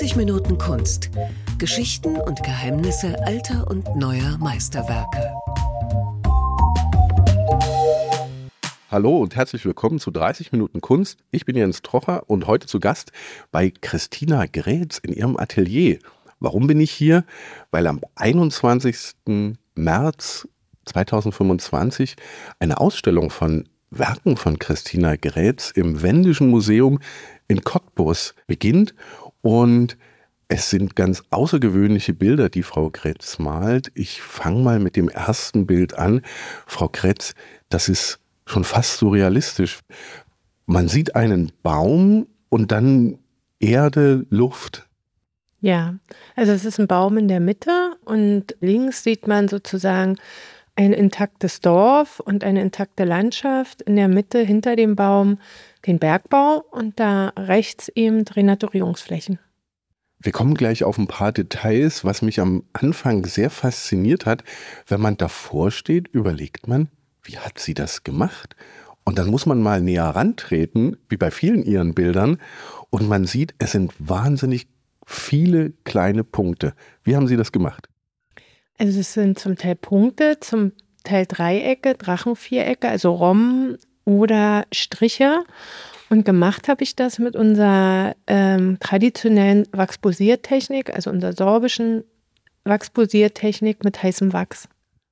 30 Minuten Kunst. Geschichten und Geheimnisse alter und neuer Meisterwerke. Hallo und herzlich willkommen zu 30 Minuten Kunst. Ich bin Jens Trocher und heute zu Gast bei Christina Grätz in ihrem Atelier. Warum bin ich hier? Weil am 21. März 2025 eine Ausstellung von Werken von Christina Grätz im Wendischen Museum in Cottbus beginnt und es sind ganz außergewöhnliche Bilder, die Frau Grätz malt. Ich fange mal mit dem ersten Bild an. Frau Grätz, das ist schon fast surrealistisch. Man sieht einen Baum und dann Erde, Luft. Ja, also es ist ein Baum in der Mitte und links sieht man sozusagen ein intaktes Dorf und eine intakte Landschaft. In der Mitte hinter dem Baum den Bergbau und da rechts eben Renaturierungsflächen. Wir kommen gleich auf ein paar Details. Was mich am Anfang sehr fasziniert hat, wenn man davor steht, überlegt man, wie hat sie das gemacht? Und dann muss man mal näher rantreten, wie bei vielen ihren Bildern, und man sieht, es sind wahnsinnig viele kleine Punkte. Wie haben Sie das gemacht? Also es sind zum Teil Punkte, zum Teil Dreiecke, Drachenvierecke, also Romben oder Striche. Und gemacht habe ich das mit unserer traditionellen Wachsposiertechnik, also unserer sorbischen Wachsposiertechnik mit heißem Wachs.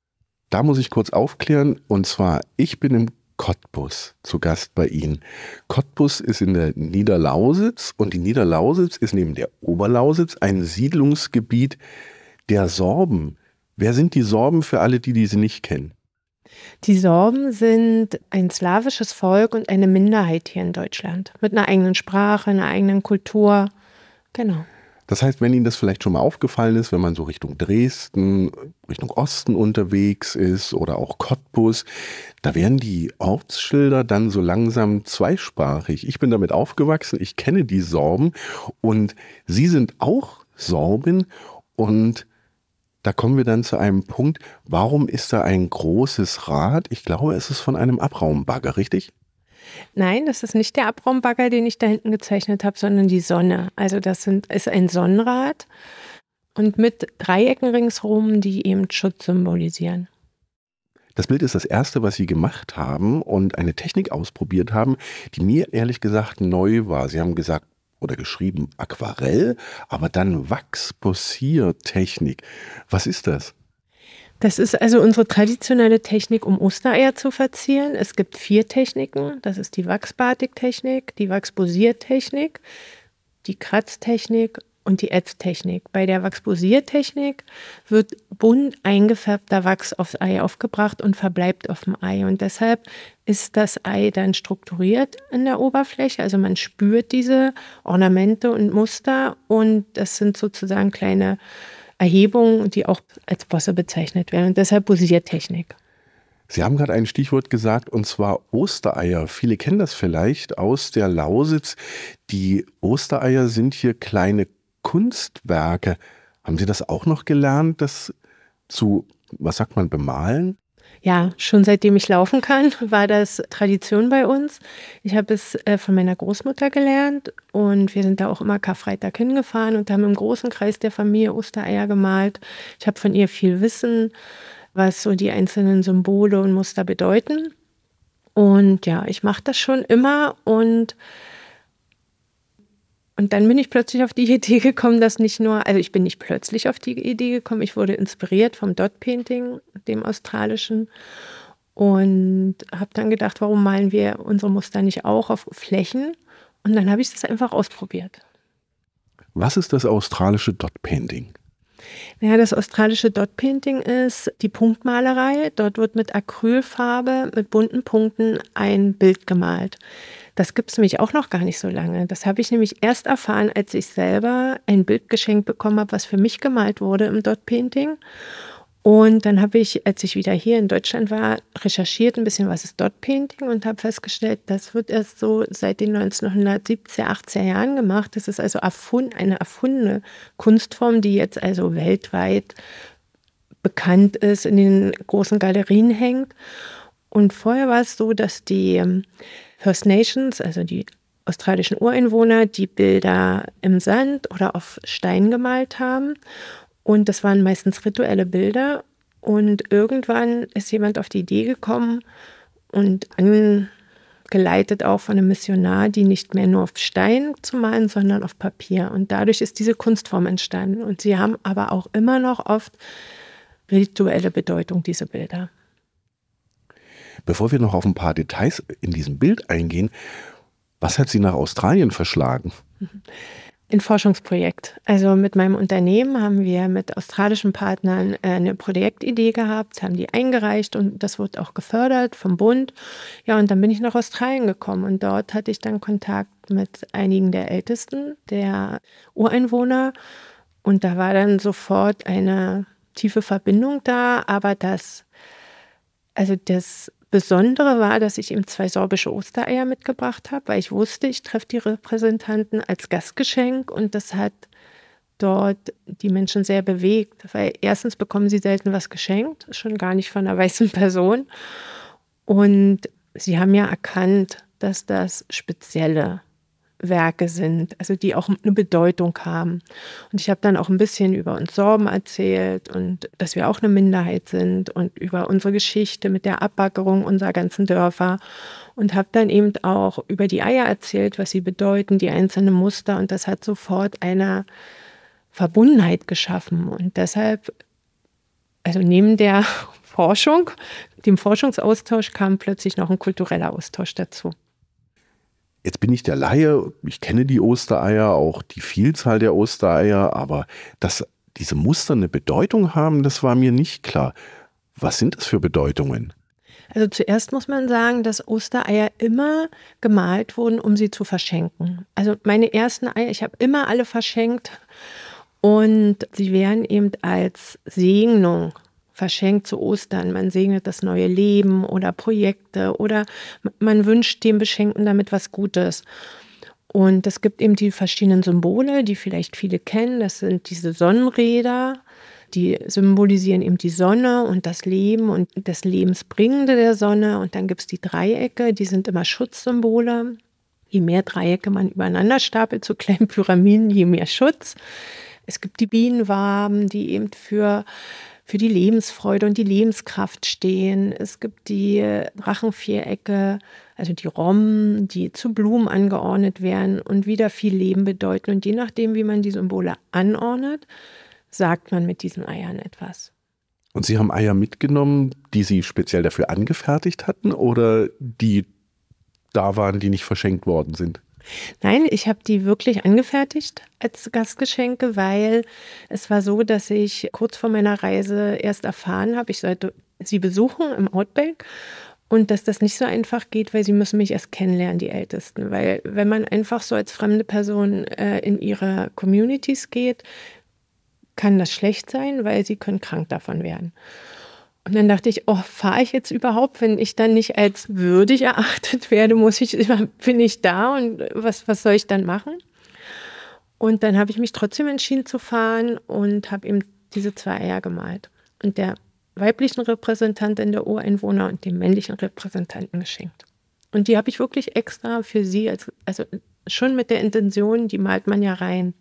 Da muss ich kurz aufklären, und zwar, ich bin im Cottbus zu Gast bei Ihnen. Cottbus ist in der Niederlausitz und die Niederlausitz ist neben der Oberlausitz ein Siedlungsgebiet der Sorben. Wer sind die Sorben für alle, die sie nicht kennen? Die Sorben sind ein slawisches Volk und eine Minderheit hier in Deutschland. Mit einer eigenen Sprache, einer eigenen Kultur. Genau. Das heißt, wenn Ihnen das vielleicht schon mal aufgefallen ist, wenn man so Richtung Dresden, Richtung Osten unterwegs ist oder auch Cottbus, da werden die Ortsschilder dann so langsam zweisprachig. Ich bin damit aufgewachsen, ich kenne die Sorben und Sie sind auch Sorbin und da kommen wir dann zu einem Punkt, warum ist da ein großes Rad? Ich glaube, es ist von einem Abraumbagger, richtig? Nein, das ist nicht der Abraumbagger, den ich da hinten gezeichnet habe, sondern die Sonne. Also ist ein Sonnenrad und mit Dreiecken ringsherum, die eben Schutz symbolisieren. Das Bild ist das erste, was Sie gemacht haben und eine Technik ausprobiert haben, die mir ehrlich gesagt neu war. Sie haben gesagt oder geschrieben Aquarell, aber dann Wachsposiertechnik. Was ist das? Das ist also unsere traditionelle Technik, um Ostereier zu verzieren. Es gibt 4 Techniken. Das ist die Wachsbatik-Technik, die Wachsposiertechnik, die Kratztechnik und die Ätztechnik. Bei der Wachsposiertechnik wird bunt eingefärbter Wachs aufs Ei aufgebracht und verbleibt auf dem Ei. Und deshalb ist das Ei dann strukturiert in der Oberfläche. Also man spürt diese Ornamente und Muster und das sind sozusagen kleine Erhebungen, die auch als Bosse bezeichnet werden. Und deshalb Posiertechnik. Sie haben gerade ein Stichwort gesagt, und zwar Ostereier. Viele kennen das vielleicht aus der Lausitz. Die Ostereier sind hier kleine Kunstwerke. Haben Sie das auch noch gelernt, das zu, was sagt man, bemalen? Ja, schon seitdem ich laufen kann, war das Tradition bei uns. Ich habe es von meiner Großmutter gelernt und wir sind da auch immer Karfreitag hingefahren und haben im großen Kreis der Familie Ostereier gemalt. Ich habe von ihr viel Wissen, was so die einzelnen Symbole und Muster bedeuten. Und ja, ich mache das schon immer und dann bin ich plötzlich auf die Idee gekommen, dass nicht nur, also ich bin nicht plötzlich auf die Idee gekommen, ich wurde inspiriert vom Dot Painting, dem australischen, und habe dann gedacht, warum malen wir unsere Muster nicht auch auf Flächen? Und dann habe ich das einfach ausprobiert. Was ist das australische Dot Painting? Ja, das australische Dot Painting ist die Punktmalerei. Dort wird mit Acrylfarbe, mit bunten Punkten ein Bild gemalt. Das gibt es nämlich auch noch gar nicht so lange. Das habe ich nämlich erst erfahren, als ich selber ein Bild geschenkt bekommen habe, was für mich gemalt wurde im Dot Painting. Und dann habe ich, als ich wieder hier in Deutschland war, recherchiert ein bisschen, was ist Dot Painting, und habe festgestellt, das wird erst so seit den 1970er, 80er Jahren gemacht. Das ist also eine erfundene Kunstform, die jetzt also weltweit bekannt ist, in den großen Galerien hängt. Und vorher war es so, dass die First Nations, also die australischen Ureinwohner, die Bilder im Sand oder auf Stein gemalt haben. Und das waren meistens rituelle Bilder. Und irgendwann ist jemand auf die Idee gekommen und angeleitet auch von einem Missionar, die nicht mehr nur auf Stein zu malen, sondern auf Papier. Und dadurch ist diese Kunstform entstanden. Und sie haben aber auch immer noch oft rituelle Bedeutung, diese Bilder. Bevor wir noch auf ein paar Details in diesem Bild eingehen, was hat Sie nach Australien verschlagen? Ein Forschungsprojekt. Also mit meinem Unternehmen haben wir mit australischen Partnern eine Projektidee gehabt, haben die eingereicht und das wurde auch gefördert vom Bund. Ja, und dann bin ich nach Australien gekommen und dort hatte ich dann Kontakt mit einigen der Ältesten, der Ureinwohner. Und da war dann sofort eine tiefe Verbindung da, aber das Besondere war, dass ich ihm 2 sorbische Ostereier mitgebracht habe, weil ich wusste, ich treffe die Repräsentanten als Gastgeschenk und das hat dort die Menschen sehr bewegt, weil erstens bekommen sie selten was geschenkt, schon gar nicht von einer weißen Person und sie haben ja erkannt, dass das spezielle Werke sind, also die auch eine Bedeutung haben. Und ich habe dann auch ein bisschen über uns Sorben erzählt und dass wir auch eine Minderheit sind und über unsere Geschichte mit der Abbaggerung unserer ganzen Dörfer und habe dann eben auch über die Eier erzählt, was sie bedeuten, die einzelnen Muster und das hat sofort eine Verbundenheit geschaffen und deshalb, also neben der Forschung, dem Forschungsaustausch kam plötzlich noch ein kultureller Austausch dazu. Jetzt bin ich der Laie, ich kenne die Ostereier, auch die Vielzahl der Ostereier, aber dass diese Muster eine Bedeutung haben, das war mir nicht klar. Was sind das für Bedeutungen? Also zuerst muss man sagen, dass Ostereier immer gemalt wurden, um sie zu verschenken. Also meine ersten Eier, ich habe immer alle verschenkt und sie werden eben als Segnung verschenkt zu Ostern. Man segnet das neue Leben oder Projekte oder man wünscht dem Beschenkten damit was Gutes. Und es gibt eben die verschiedenen Symbole, die vielleicht viele kennen. Das sind diese Sonnenräder, die symbolisieren eben die Sonne und das Leben und das Lebensbringende der Sonne. Und dann gibt es die Dreiecke, die sind immer Schutzsymbole. Je mehr Dreiecke man übereinander stapelt, so kleinen Pyramiden, je mehr Schutz. Es gibt die Bienenwaben, die eben für die Lebensfreude und die Lebenskraft stehen. Es gibt die Drachenvierecke, also die Romben, die zu Blumen angeordnet werden und wieder viel Leben bedeuten. Und je nachdem, wie man die Symbole anordnet, sagt man mit diesen Eiern etwas. Und Sie haben Eier mitgenommen, die Sie speziell dafür angefertigt hatten oder die da waren, die nicht verschenkt worden sind? Nein, ich habe die wirklich angefertigt als Gastgeschenke, weil es war so, dass ich kurz vor meiner Reise erst erfahren habe, ich sollte sie besuchen im Outback und dass das nicht so einfach geht, weil sie müssen mich erst kennenlernen, die Ältesten. Weil wenn man einfach so als fremde Person in ihre Communities geht, kann das schlecht sein, weil sie können krank davon werden. Und dann dachte ich, fahre ich jetzt überhaupt, wenn ich dann nicht als würdig erachtet werde, bin ich da und was soll ich dann machen? Und dann habe ich mich trotzdem entschieden zu fahren und habe eben diese 2 Eier gemalt. Und der weiblichen Repräsentantin der Ureinwohner und dem männlichen Repräsentanten geschenkt. Und die habe ich wirklich extra für sie, also schon mit der Intention, die malt man ja rein.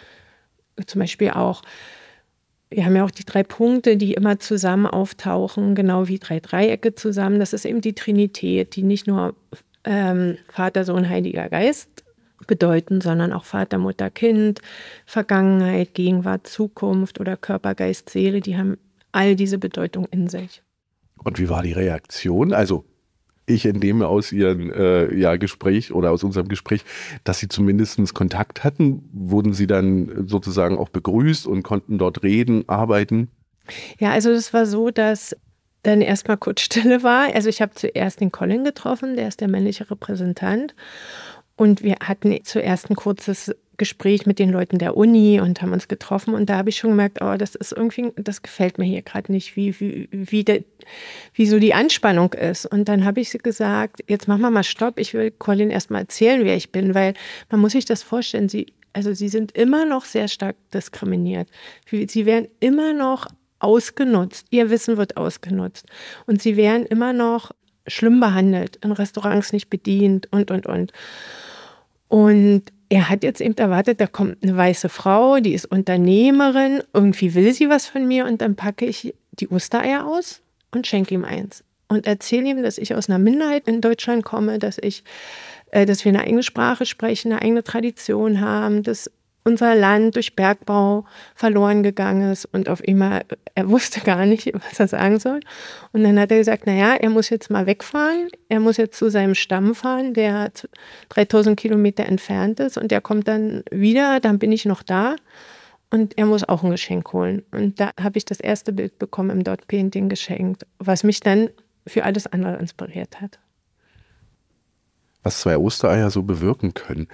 Zum Beispiel auch, wir haben ja auch die 3 Punkte, die immer zusammen auftauchen, genau wie 3 Dreiecke zusammen. Das ist eben die Trinität, die nicht nur Vater, Sohn, Heiliger Geist bedeuten, sondern auch Vater, Mutter, Kind, Vergangenheit, Gegenwart, Zukunft oder Körper, Geist, Seele. Die haben all diese Bedeutung in sich. Und wie war die Reaktion? Also ich entnehme aus Ihrem Gespräch oder aus unserem Gespräch, dass Sie zumindest Kontakt hatten. Wurden Sie dann sozusagen auch begrüßt und konnten dort reden, arbeiten? Ja, also das war so, dass dann erstmal kurz Stille war. Also ich habe zuerst den Colin getroffen, der ist der männliche Repräsentant. Und wir hatten zuerst ein kurzes Gespräch mit den Leuten der Uni und haben uns getroffen. Und da habe ich schon gemerkt, das ist irgendwie, das gefällt mir hier gerade nicht, wie so die Anspannung ist. Und dann habe ich gesagt, jetzt machen wir mal Stopp. Ich will Colin erst mal erzählen, wer ich bin, weil man muss sich das vorstellen. Sie sind immer noch sehr stark diskriminiert. Sie werden immer noch ausgenutzt. Ihr Wissen wird ausgenutzt. Und sie werden immer noch schlimm behandelt, in Restaurants nicht bedient und. Und er hat jetzt eben erwartet, da kommt eine weiße Frau, die ist Unternehmerin, irgendwie will sie was von mir und dann packe ich die Ostereier aus und schenke ihm eins. Und erzähle ihm, dass ich aus einer Minderheit in Deutschland komme, dass wir eine eigene Sprache sprechen, eine eigene Tradition haben, dass unser Land durch Bergbau verloren gegangen ist und auf einmal, er wusste gar nicht, was er sagen soll. Und dann hat er gesagt, naja, er muss jetzt mal wegfahren, er muss jetzt zu seinem Stamm fahren, der 3000 Kilometer entfernt ist und der kommt dann wieder, dann bin ich noch da und er muss auch ein Geschenk holen. Und da habe ich das erste Bild bekommen im Dot Painting geschenkt, was mich dann für alles andere inspiriert hat. Was 2 Ostereier so bewirken können.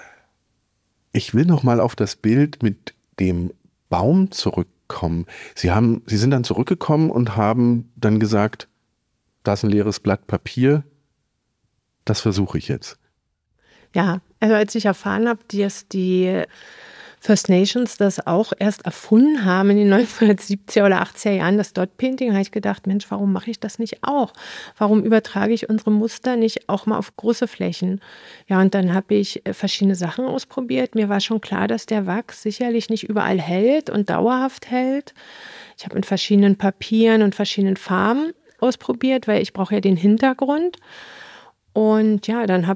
Ich will noch mal auf das Bild mit dem Baum zurückkommen. Sie sind dann zurückgekommen und haben dann gesagt, da ist ein leeres Blatt Papier, das versuche ich jetzt. Ja, also als ich erfahren habe, dass die First Nations das auch erst erfunden haben in den 1970er oder 80er Jahren, das Dot Painting, habe ich gedacht, Mensch, warum mache ich das nicht auch? Warum übertrage ich unsere Muster nicht auch mal auf große Flächen? Ja, und dann habe ich verschiedene Sachen ausprobiert. Mir war schon klar, dass der Wachs sicherlich nicht überall hält und dauerhaft hält. Ich habe mit verschiedenen Papieren und verschiedenen Farben ausprobiert, weil ich brauche ja den Hintergrund. Und ja, dann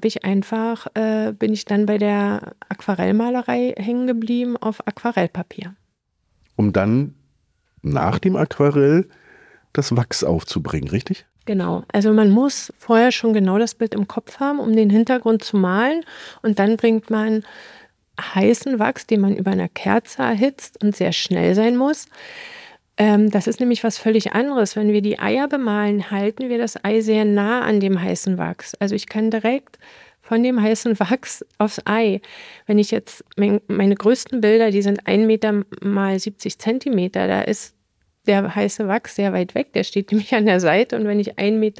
bin ich dann bei der Aquarellmalerei hängen geblieben auf Aquarellpapier. Um dann nach dem Aquarell das Wachs aufzubringen, richtig? Genau, also man muss vorher schon genau das Bild im Kopf haben, um den Hintergrund zu malen. Und dann bringt man heißen Wachs, den man über einer Kerze erhitzt und sehr schnell sein muss. Das ist nämlich was völlig anderes. Wenn wir die Eier bemalen, halten wir das Ei sehr nah an dem heißen Wachs. Also ich kann direkt von dem heißen Wachs aufs Ei. Wenn ich jetzt meine größten Bilder, die sind 1 Meter mal 70 Zentimeter, da ist der heiße Wachs sehr weit weg, der steht nämlich an der Seite. Und wenn ich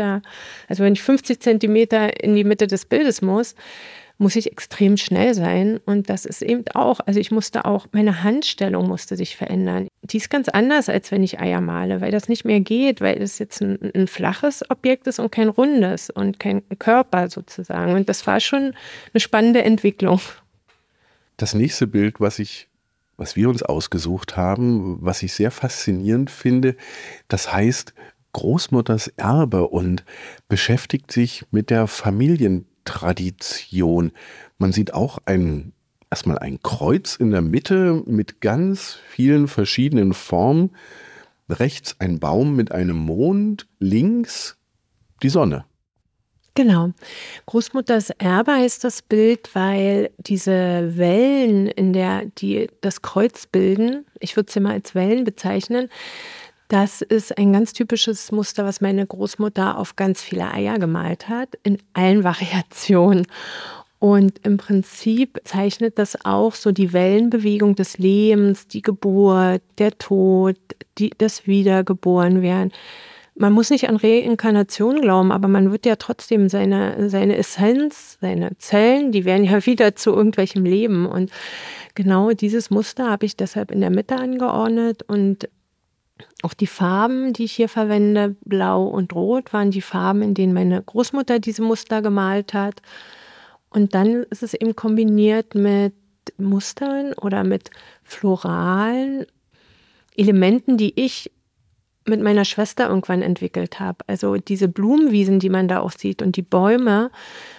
50 Zentimeter in die Mitte des Bildes muss ich extrem schnell sein. Und das ist eben auch, also meine Handstellung musste sich verändern. Die ist ganz anders, als wenn ich Eier male, weil das nicht mehr geht, weil das jetzt ein flaches Objekt ist und kein rundes und kein Körper sozusagen. Und das war schon eine spannende Entwicklung. Das nächste Bild, was wir uns ausgesucht haben, was ich sehr faszinierend finde, das heißt Großmutters Erbe und beschäftigt sich mit der Familientradition. Man sieht auch erstmal ein Kreuz in der Mitte mit ganz vielen verschiedenen Formen. Rechts ein Baum mit einem Mond, links die Sonne. Genau. Großmutters Erbe heißt das Bild, weil diese Wellen, die das Kreuz bilden, ich würde sie mal als Wellen bezeichnen, das ist ein ganz typisches Muster, was meine Großmutter auf ganz viele Eier gemalt hat, in allen Variationen. Und im Prinzip zeichnet das auch so die Wellenbewegung des Lebens, die Geburt, der Tod, das Wiedergeborenwerden. Man muss nicht an Reinkarnation glauben, aber man wird ja trotzdem seine Essenz, seine Zellen, die werden ja wieder zu irgendwelchem Leben. Und genau dieses Muster habe ich deshalb in der Mitte angeordnet. Und auch die Farben, die ich hier verwende, Blau und Rot, waren die Farben, in denen meine Großmutter diese Muster gemalt hat. Und dann ist es eben kombiniert mit Mustern oder mit floralen Elementen, die ich mit meiner Schwester irgendwann entwickelt habe. Also diese Blumenwiesen, die man da auch sieht und die Bäume,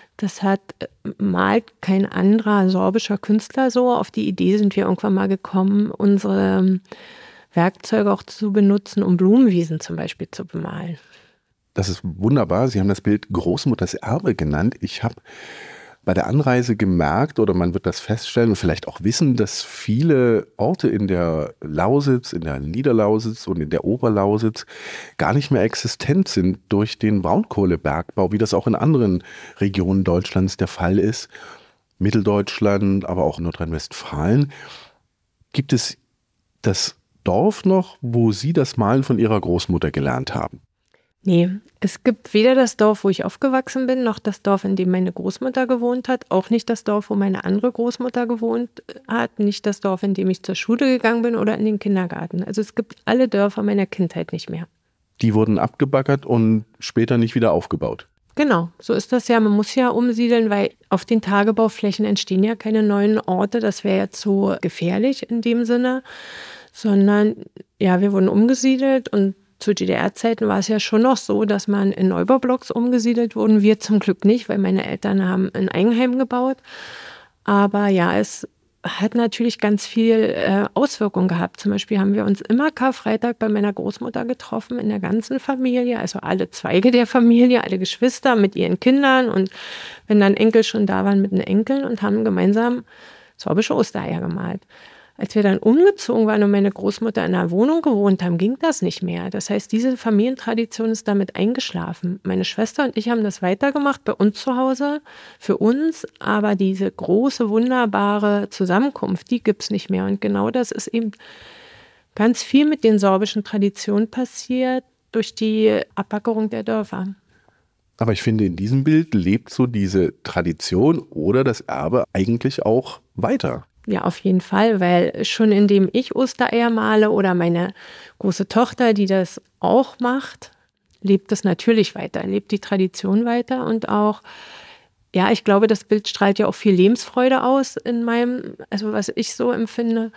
malt kein anderer sorbischer Künstler so. Auf die Idee sind wir irgendwann mal gekommen, unsere Werkzeuge auch zu benutzen, um Blumenwiesen zum Beispiel zu bemalen. Das ist wunderbar. Sie haben das Bild Großmutters Erbe genannt. Ich habe bei der Anreise gemerkt, oder man wird das feststellen und vielleicht auch wissen, dass viele Orte in der Lausitz, in der Niederlausitz und in der Oberlausitz gar nicht mehr existent sind durch den Braunkohlebergbau, wie das auch in anderen Regionen Deutschlands der Fall ist. Mitteldeutschland, aber auch Nordrhein-Westfalen. Gibt es das Dorf noch, wo Sie das Malen von Ihrer Großmutter gelernt haben? Nee, es gibt weder das Dorf, wo ich aufgewachsen bin, noch das Dorf, in dem meine Großmutter gewohnt hat, auch nicht das Dorf, wo meine andere Großmutter gewohnt hat, nicht das Dorf, in dem ich zur Schule gegangen bin oder in den Kindergarten. Also es gibt alle Dörfer meiner Kindheit nicht mehr. Die wurden abgebaggert und später nicht wieder aufgebaut? Genau, so ist das ja. Man muss ja umsiedeln, weil auf den Tagebauflächen entstehen ja keine neuen Orte. Das wäre jetzt so gefährlich in dem Sinne, sondern ja, wir wurden umgesiedelt und zu DDR-Zeiten war es ja schon noch so, dass man in Neubaublocks umgesiedelt wurden. Wir zum Glück nicht, weil meine Eltern haben ein Eigenheim gebaut. Aber ja, es hat natürlich ganz viel Auswirkungen gehabt. Zum Beispiel haben wir uns immer Karfreitag bei meiner Großmutter getroffen, in der ganzen Familie, also alle Zweige der Familie, alle Geschwister mit ihren Kindern und wenn dann Enkel schon da waren, mit den Enkeln und haben gemeinsam sorbische Ostereier gemalt. Als wir dann umgezogen waren und meine Großmutter in einer Wohnung gewohnt haben, ging das nicht mehr. Das heißt, diese Familientradition ist damit eingeschlafen. Meine Schwester und ich haben das weitergemacht bei uns zu Hause, für uns, aber diese große, wunderbare Zusammenkunft, die gibt es nicht mehr. Und genau das ist eben ganz viel mit den sorbischen Traditionen passiert durch die Abbackerung der Dörfer. Aber ich finde, in diesem Bild lebt so diese Tradition oder das Erbe eigentlich auch weiter. Ja, auf jeden Fall, weil schon indem ich Ostereier male oder meine große Tochter, die das auch macht, lebt es natürlich weiter, lebt die Tradition weiter und auch, ja, ich glaube, das Bild strahlt ja auch viel Lebensfreude aus in meinem, also was ich so empfinde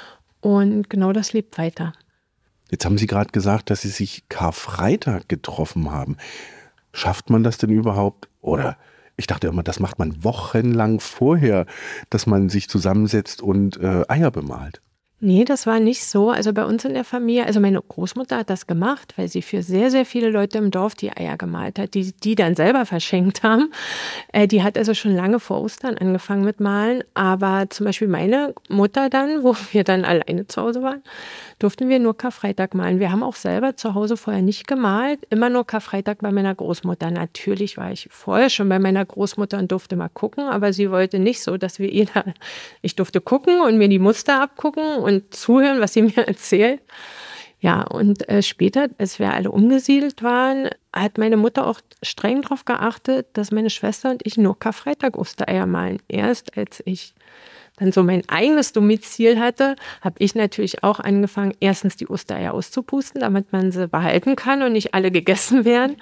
und genau das lebt weiter. Jetzt haben Sie gerade gesagt, dass Sie sich Karfreitag getroffen haben. Schafft man das denn überhaupt oder ich dachte immer, das macht man wochenlang vorher, dass man sich zusammensetzt und Eier bemalt. Nee, das war nicht so. Also bei uns in der Familie, also meine Großmutter hat das gemacht, weil sie für sehr, sehr viele Leute im Dorf die Eier gemalt hat, die dann selber verschenkt haben. Die hat also schon lange vor Ostern angefangen mit Malen. Aber zum Beispiel meine Mutter dann, wo wir dann alleine zu Hause waren, durften wir nur Karfreitag malen. Wir haben auch selber zu Hause vorher nicht gemalt, immer nur Karfreitag bei meiner Großmutter. Natürlich war ich vorher schon bei meiner Großmutter und durfte mal gucken, aber sie wollte nicht so, dass ich durfte gucken und mir die Muster abgucken und zuhören, was sie mir erzählt. Ja, und später, als wir alle umgesiedelt waren, hat meine Mutter auch streng darauf geachtet, dass meine Schwester und ich nur Karfreitag Ostereier malen. Erst als ich dann so mein eigenes Domizil hatte, habe ich natürlich auch angefangen, erstens die Ostereier auszupusten, damit man sie behalten kann und nicht alle gegessen werden.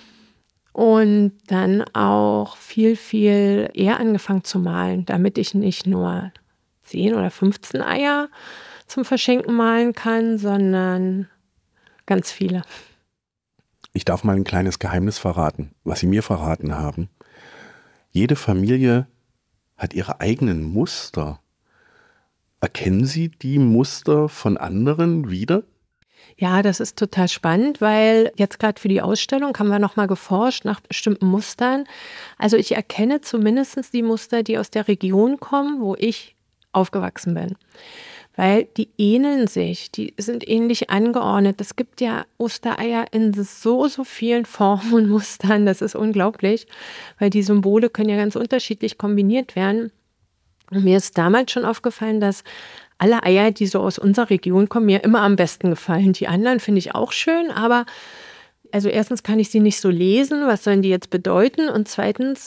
Und dann auch viel, viel eher angefangen zu malen, damit ich nicht nur 10 oder 15 Eier zum Verschenken malen kann, sondern ganz viele. Ich darf mal ein kleines Geheimnis verraten, was Sie mir verraten haben. Jede Familie hat ihre eigenen Muster. Erkennen Sie die Muster von anderen wieder? Ja, das ist total spannend, weil jetzt gerade für die Ausstellung haben wir nochmal geforscht nach bestimmten Mustern. Also ich erkenne zumindest die Muster, die aus der Region kommen, wo ich aufgewachsen bin. Weil die ähneln sich, die sind ähnlich angeordnet. Es gibt ja Ostereier in so vielen Formen und Mustern, das ist unglaublich, weil die Symbole können ja ganz unterschiedlich kombiniert werden. Und mir ist damals schon aufgefallen, dass alle Eier, die so aus unserer Region kommen, mir immer am besten gefallen. Die anderen finde ich auch schön, aber also erstens kann ich sie nicht so lesen, was sollen die jetzt bedeuten? Und zweitens,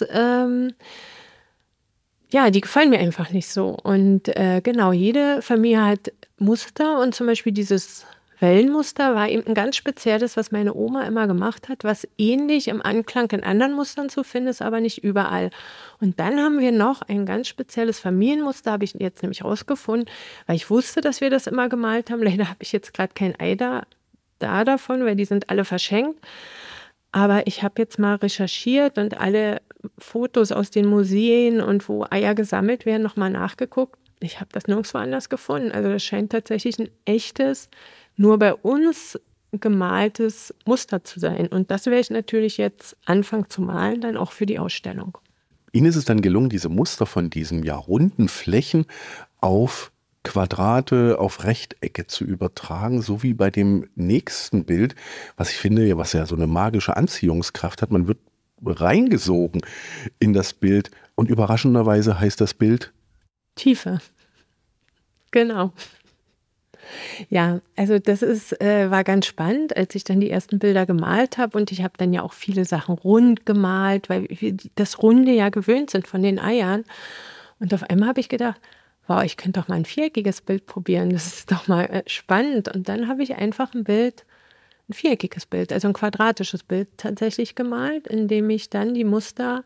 ja, die gefallen mir einfach nicht so. Und genau, jede Familie hat Muster und zum Beispiel dieses Wellenmuster war eben ein ganz spezielles, was meine Oma immer gemacht hat, was ähnlich im Anklang in anderen Mustern zu finden ist, aber nicht überall. Und dann haben wir noch ein ganz spezielles Familienmuster, habe ich jetzt nämlich rausgefunden, weil ich wusste, dass wir das immer gemalt haben. Leider habe ich jetzt gerade kein Ei da davon, weil die sind alle verschenkt. Aber ich habe jetzt mal recherchiert und alle Fotos aus den Museen und wo Eier gesammelt werden, nochmal nachgeguckt. Ich habe das nirgendwo anders gefunden. Also das scheint tatsächlich ein echtes, nur bei uns gemaltes Muster zu sein. Und das werde ich natürlich jetzt anfangen zu malen, dann auch für die Ausstellung. Ihnen ist es dann gelungen, diese Muster von diesen runden Flächen auf Quadrate, auf Rechtecke zu übertragen, so wie bei dem nächsten Bild, was ich finde, was ja so eine magische Anziehungskraft hat. Man wird reingesogen in das Bild und überraschenderweise heißt das Bild Tiefe. Genau. Ja, also das war ganz spannend, als ich dann die ersten Bilder gemalt habe und ich habe dann ja auch viele Sachen rund gemalt, weil wir das Runde ja gewöhnt sind von den Eiern. Und auf einmal habe ich gedacht, wow, ich könnte doch mal ein viereckiges Bild probieren, das ist doch mal spannend. Und dann habe ich einfach ein Bild ein viereckiges Bild, also ein quadratisches Bild tatsächlich gemalt, indem ich dann die Muster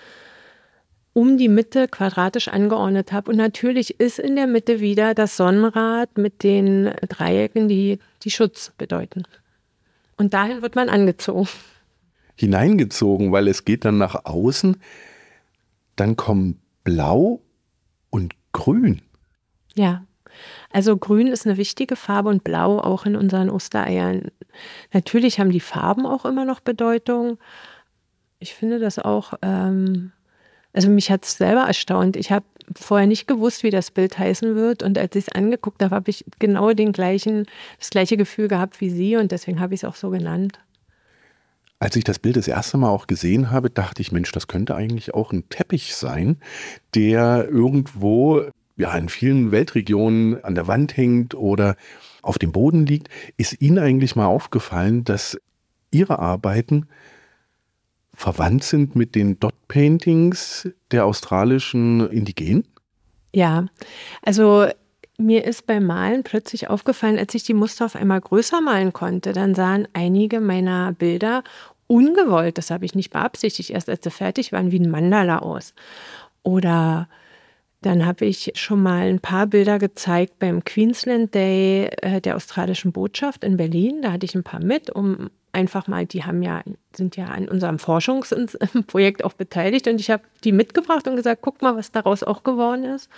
um die Mitte quadratisch angeordnet habe. Und natürlich ist in der Mitte wieder das Sonnenrad mit den Dreiecken, die Schutz bedeuten. Und dahin wird man angezogen. Hineingezogen, weil es geht dann nach außen. Dann kommen Blau und Grün. Ja, also Grün ist eine wichtige Farbe und Blau auch in unseren Ostereiern. Natürlich haben die Farben auch immer noch Bedeutung. Ich finde das auch, also mich hat es selber erstaunt. Ich habe vorher nicht gewusst, wie das Bild heißen wird. Und als ich es angeguckt habe, habe ich genau das gleiche Gefühl gehabt wie Sie. Und deswegen habe ich es auch so genannt. Als ich das Bild das erste Mal auch gesehen habe, dachte ich, Mensch, das könnte eigentlich auch ein Teppich sein, der irgendwo in vielen Weltregionen an der Wand hängt oder auf dem Boden liegt. Ist Ihnen eigentlich mal aufgefallen, dass Ihre Arbeiten verwandt sind mit den Dot-Paintings der australischen Indigenen? Ja, also mir ist beim Malen plötzlich aufgefallen, als ich die Muster auf einmal größer malen konnte, dann sahen einige meiner Bilder ungewollt, das habe ich nicht beabsichtigt, erst als sie fertig waren, wie ein Mandala aus. Oder dann habe ich schon mal ein paar Bilder gezeigt beim Queensland Day der australischen Botschaft in Berlin. Da hatte ich ein paar mit, um einfach mal, sind ja an unserem Forschungsprojekt auch beteiligt. Und ich habe die mitgebracht und gesagt, guck mal, was daraus auch geworden ist.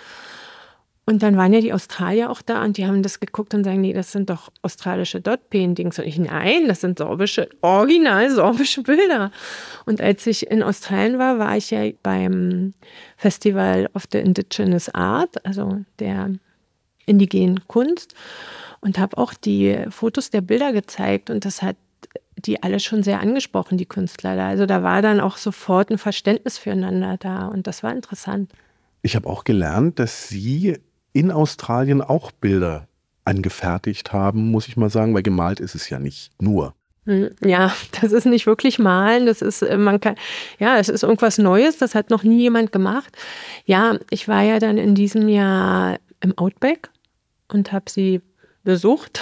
Und dann waren ja die Australier auch da und die haben das geguckt und sagen, nee, das sind doch australische Dot-Paintings. Und ich, nein, das sind original sorbische Bilder. Und als ich in Australien war ich ja beim Festival of the Indigenous Art, also der indigenen Kunst, und habe auch die Fotos der Bilder gezeigt. Und das hat die alle schon sehr angesprochen, die Künstler da. Also da war dann auch sofort ein Verständnis füreinander da und das war interessant. Ich habe auch gelernt, dass Sie in Australien auch Bilder angefertigt haben, muss ich mal sagen, weil gemalt ist es ja nicht nur. Ja, das ist nicht wirklich malen, das ist, es ist irgendwas Neues, das hat noch nie jemand gemacht. Ja, ich war ja dann in diesem Jahr im Outback und habe sie besucht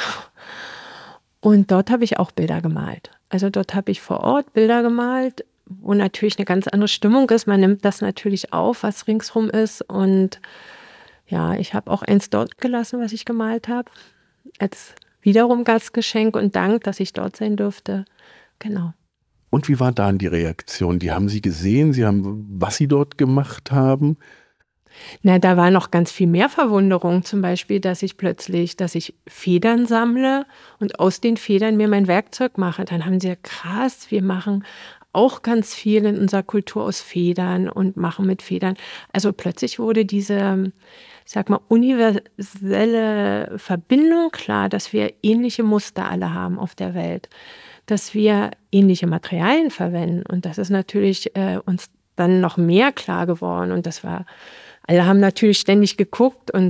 und dort habe ich auch Bilder gemalt. Also dort habe ich vor Ort Bilder gemalt, wo natürlich eine ganz andere Stimmung ist. Man nimmt das natürlich auf, was ringsrum ist und ja, ich habe auch eins dort gelassen, was ich gemalt habe, als wiederum Gastgeschenk und Dank, dass ich dort sein durfte. Genau. Und wie war dann die Reaktion? Die haben Sie gesehen, was Sie dort gemacht haben? Na, da war noch ganz viel mehr Verwunderung. Zum Beispiel, dass ich Federn sammle und aus den Federn mir mein Werkzeug mache. Dann haben sie ja krass, wir machen auch ganz viel in unserer Kultur aus Federn und machen mit Federn. Also plötzlich wurde diese, ich sag mal, universelle Verbindung klar, dass wir ähnliche Muster alle haben auf der Welt, dass wir ähnliche Materialien verwenden. Und das ist natürlich uns dann noch mehr klar geworden. Und alle haben natürlich ständig geguckt und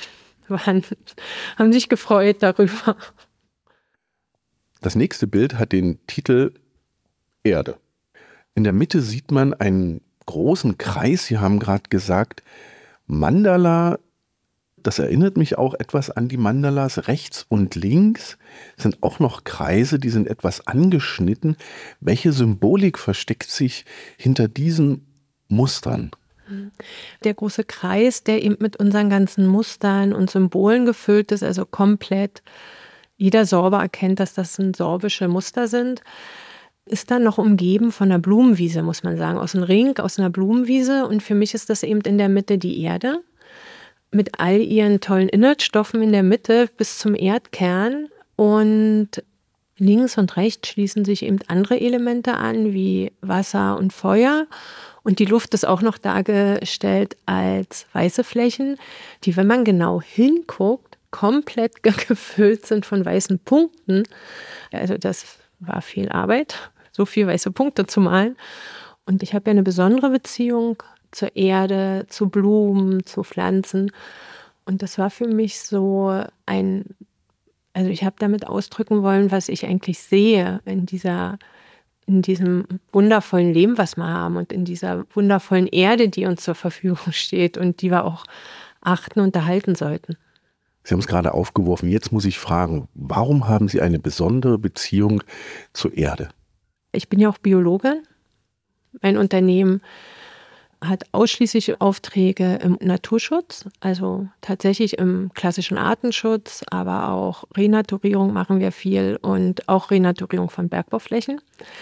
haben sich gefreut darüber. Das nächste Bild hat den Titel Erde. In der Mitte sieht man einen großen Kreis. Sie haben gerade gesagt, Mandala. Das erinnert mich auch etwas an die Mandalas. Rechts und links sind auch noch Kreise, die sind etwas angeschnitten. Welche Symbolik versteckt sich hinter diesen Mustern? Der große Kreis, der eben mit unseren ganzen Mustern und Symbolen gefüllt ist, also komplett jeder Sorber erkennt, dass das sorbische Muster sind, ist dann noch umgeben von einer Blumenwiese, muss man sagen, aus einem Ring, aus einer Blumenwiese. Und für mich ist das eben in der Mitte die Erde, mit all ihren tollen Inhaltsstoffen in der Mitte bis zum Erdkern. Und links und rechts schließen sich eben andere Elemente an, wie Wasser und Feuer. Und die Luft ist auch noch dargestellt als weiße Flächen, die, wenn man genau hinguckt, komplett gefüllt sind von weißen Punkten. Also das war viel Arbeit, so viel weiße Punkte zu malen. Und ich habe ja eine besondere Beziehung zur Erde, zu Blumen, zu Pflanzen. Und das war für mich so also ich habe damit ausdrücken wollen, was ich eigentlich sehe in diesem wundervollen Leben, was wir haben und in dieser wundervollen Erde, die uns zur Verfügung steht und die wir auch achten und erhalten sollten. Sie haben es gerade aufgeworfen. Jetzt muss ich fragen, warum haben Sie eine besondere Beziehung zur Erde? Ich bin ja auch Biologin. Mein Unternehmen hat ausschließlich Aufträge im Naturschutz, also tatsächlich im klassischen Artenschutz, aber auch Renaturierung machen wir viel und auch Renaturierung von Bergbauflächen.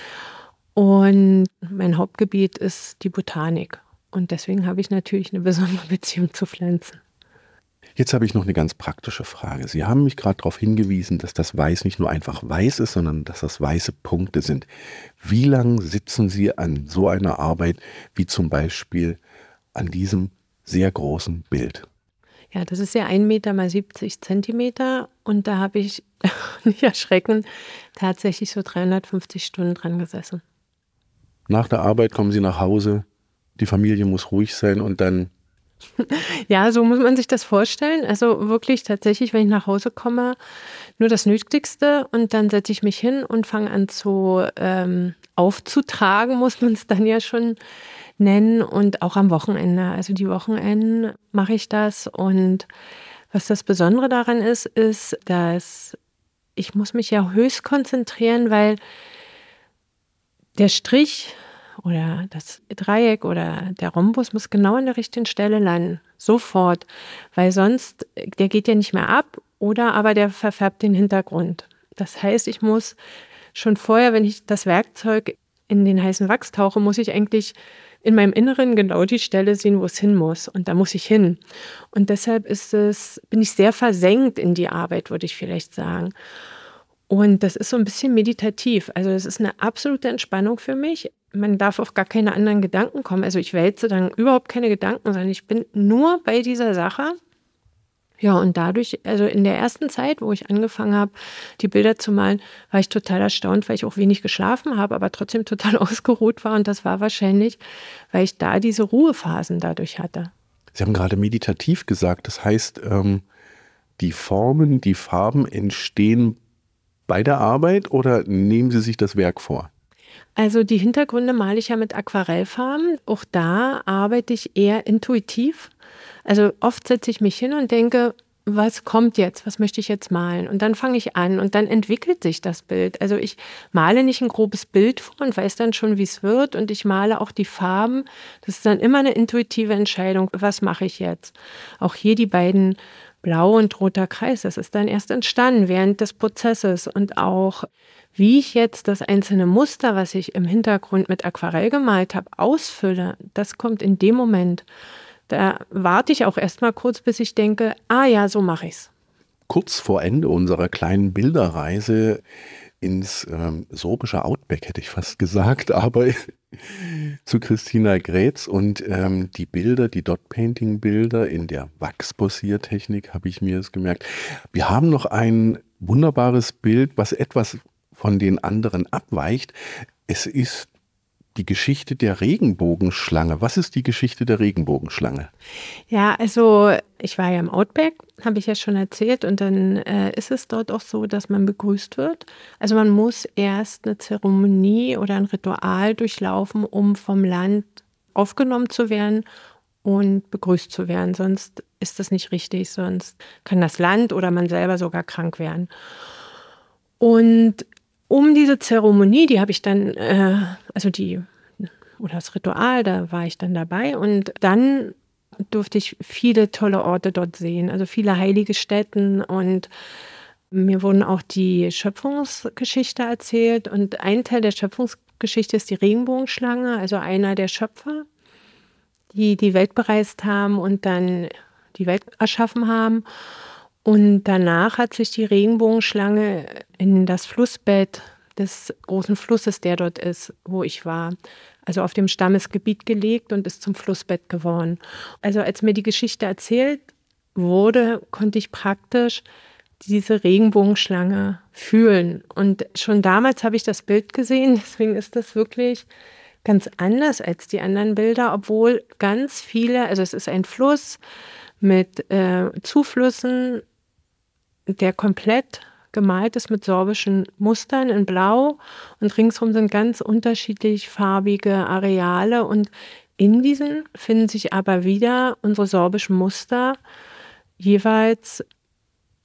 Und mein Hauptgebiet ist die Botanik. Und deswegen habe ich natürlich eine besondere Beziehung zu Pflanzen. Jetzt habe ich noch eine ganz praktische Frage. Sie haben mich gerade darauf hingewiesen, dass das Weiß nicht nur einfach weiß ist, sondern dass das weiße Punkte sind. Wie lange sitzen Sie an so einer Arbeit wie zum Beispiel an diesem sehr großen Bild? Ja, das ist ja 1 Meter mal 70 Zentimeter und da habe ich, nicht erschreckend, tatsächlich so 350 Stunden dran gesessen. Nach der Arbeit kommen Sie nach Hause, die Familie muss ruhig sein und dann... Ja, so muss man sich das vorstellen. Also wirklich tatsächlich, wenn ich nach Hause komme, nur das Nötigste und dann setze ich mich hin und fange an zu aufzutragen, muss man es dann ja schon nennen, und auch am Wochenende. Also die Wochenenden mache ich das, und was das Besondere daran ist, dass ich muss mich ja höchst konzentrieren, weil der Strich oder das Dreieck oder der Rhombus muss genau an der richtigen Stelle landen. Sofort. Weil sonst, der geht ja nicht mehr ab oder aber der verfärbt den Hintergrund. Das heißt, ich muss schon vorher, wenn ich das Werkzeug in den heißen Wachs tauche, muss ich eigentlich in meinem Inneren genau die Stelle sehen, wo es hin muss. Und da muss ich hin. Und deshalb bin ich sehr versenkt in die Arbeit, würde ich vielleicht sagen. Und das ist so ein bisschen meditativ. Also es ist eine absolute Entspannung für mich. Man darf auf gar keine anderen Gedanken kommen. Also ich wälze dann überhaupt keine Gedanken, sondern ich bin nur bei dieser Sache. Ja, und dadurch, also in der ersten Zeit, wo ich angefangen habe, die Bilder zu malen, war ich total erstaunt, weil ich auch wenig geschlafen habe, aber trotzdem total ausgeruht war. Und das war wahrscheinlich, weil ich da diese Ruhephasen dadurch hatte. Sie haben gerade meditativ gesagt, das heißt, die Formen, die Farben entstehen bei der Arbeit oder nehmen Sie sich das Werk vor? Also die Hintergründe male ich ja mit Aquarellfarben. Auch da arbeite ich eher intuitiv. Also oft setze ich mich hin und denke, was kommt jetzt? Was möchte ich jetzt malen? Und dann fange ich an und dann entwickelt sich das Bild. Also ich male nicht ein grobes Bild vor und weiß dann schon, wie es wird. Und ich male auch die Farben. Das ist dann immer eine intuitive Entscheidung. Was mache ich jetzt? Auch hier die beiden Blau und roter Kreis. Das ist dann erst entstanden während des Prozesses. Und auch wie ich jetzt das einzelne Muster, was ich im Hintergrund mit Aquarell gemalt habe, ausfülle, das kommt in dem Moment. Da warte ich auch erst mal kurz, bis ich denke, ja, so mache ich's. Kurz vor Ende unserer kleinen Bilderreise ins sorbische Outback, hätte ich fast gesagt, aber zu Christina Grätz und die Bilder, die Dot-Painting-Bilder in der Wachsposiertechnik, habe ich mir es gemerkt. Wir haben noch ein wunderbares Bild, was etwas von den anderen abweicht. Es ist die Geschichte der Regenbogenschlange. Was ist die Geschichte der Regenbogenschlange? Ja, also ich war ja im Outback, habe ich ja schon erzählt, und dann ist es dort auch so, dass man begrüßt wird. Also man muss erst eine Zeremonie oder ein Ritual durchlaufen, um vom Land aufgenommen zu werden und begrüßt zu werden. Sonst ist das nicht richtig, sonst kann das Land oder man selber sogar krank werden. Und um diese Zeremonie, die habe ich dann, oder das Ritual, da war ich dann dabei, und dann durfte ich viele tolle Orte dort sehen, also viele heilige Stätten, und mir wurden auch die Schöpfungsgeschichte erzählt, und ein Teil der Schöpfungsgeschichte ist die Regenbogenschlange, also einer der Schöpfer, die die Welt bereist haben und dann die Welt erschaffen haben. Und danach hat sich die Regenbogenschlange in das Flussbett des großen Flusses, der dort ist, wo ich war, also auf dem Stammesgebiet gelegt und ist zum Flussbett geworden. Also als mir die Geschichte erzählt wurde, konnte ich praktisch diese Regenbogenschlange fühlen. Und schon damals habe ich das Bild gesehen, deswegen ist das wirklich ganz anders als die anderen Bilder, obwohl ganz viele, also es ist ein Fluss mit Zuflüssen, der komplett gemalt ist mit sorbischen Mustern in Blau, und ringsherum sind ganz unterschiedlich farbige Areale, und in diesen finden sich aber wieder unsere sorbischen Muster, jeweils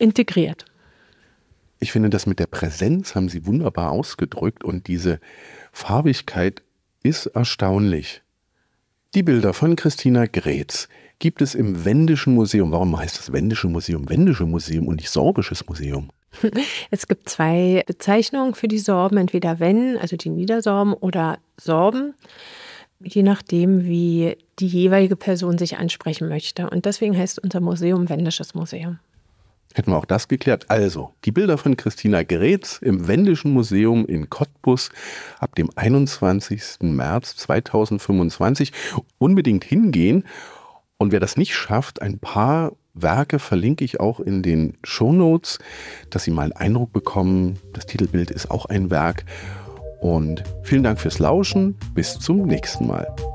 integriert. Ich finde, das mit der Präsenz haben Sie wunderbar ausgedrückt und diese Farbigkeit ist erstaunlich. Die Bilder von Christina Grätz gibt es im Wendischen Museum. Warum heißt das Wendische Museum und nicht Sorbisches Museum? Es gibt 2 Bezeichnungen für die Sorben, entweder Wen, also die Niedersorben, oder Sorben, je nachdem, wie die jeweilige Person sich ansprechen möchte. Und deswegen heißt unser Museum Wendisches Museum. Hätten wir auch das geklärt. Also, die Bilder von Christina Grätz im Wendischen Museum in Cottbus ab dem 21. März 2025. Unbedingt hingehen. Und wer das nicht schafft, ein paar Werke verlinke ich auch in den Shownotes, dass Sie mal einen Eindruck bekommen. Das Titelbild ist auch ein Werk. Und vielen Dank fürs Lauschen. Bis zum nächsten Mal.